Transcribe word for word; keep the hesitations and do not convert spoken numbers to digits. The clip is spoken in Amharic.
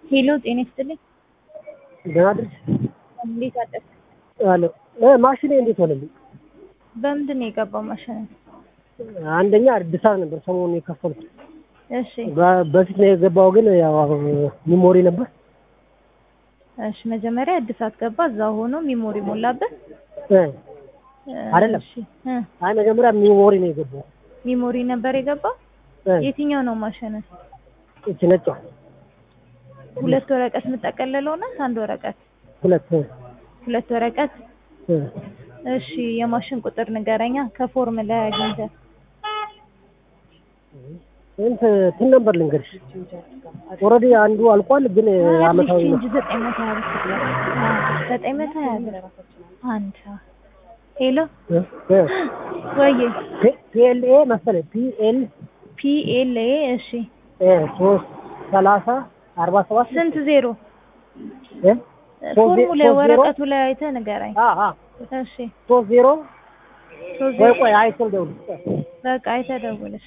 ሄሎ ጤና ይስጥልኝ። ደህና አደርሽ? እንዴት አደርክ? አሎ እ ማሽኔ እንዴት ሆነልኝ? በምንድን ነው የገባው ማሽን? አንደኛ እድሳት ነበር ሰሞኑን የከፈልኩት። እሺ በ- በፊት ነው የገባው ግን ያው ሚሞሪ ነበር። እሺ መጀመሪያ እድሳት ገባ፣ እዛ ሆኖ ሚሞሪ ሞላበት። እ አይደለም። እሺ እ አይ መጀመሪያ ሚሞሪ ነው የገባው። ሚሞሪ ነበር የገባው። እ የትኛው ነው ማሽን? እቺ ነጯ ሁለት ወረቀት የምጠቀልለው ናት? አንድ ወረቀት? ሁለት እ ሁለት ወረቀት። እ እሺ የማሽን ቁጥር ንገረኛ ከፎርም ላይ አግኝተህ። እንት ትን ነበር ልንገርሽ። ኦልሬዲ አንዱ አልቋል ግን አመታዊ ነው። እንጂ ዘጠኝ መቶ ሀያ ብር አዎ ዘጠኝ መቶ ሀያ ብር አንድ ሄሎ እ እ ወይዬ ፒኤልኤ መሰለኝ ፒኤል ፒኤልኤ እሺ እ ሶስት ሰላሳ አርባ ሰባት ስንት ዜሮ? እ ፎርሙ ላይ ወረቀቱ ላይ አይተህ ንገረኝ። አ አ እሺ ሶስት ዜሮ ሶስት ወይ ዜሮ ቆይ አይተው ደውል በቃ አይተህ ደውል።